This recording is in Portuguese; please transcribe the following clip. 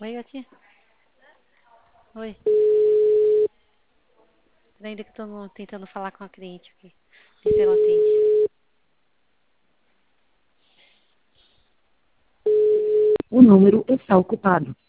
Oi, Gatinha. Oi. Ainda que estou tentando falar com a cliente aqui. Ver se ela atende. O número está ocupado.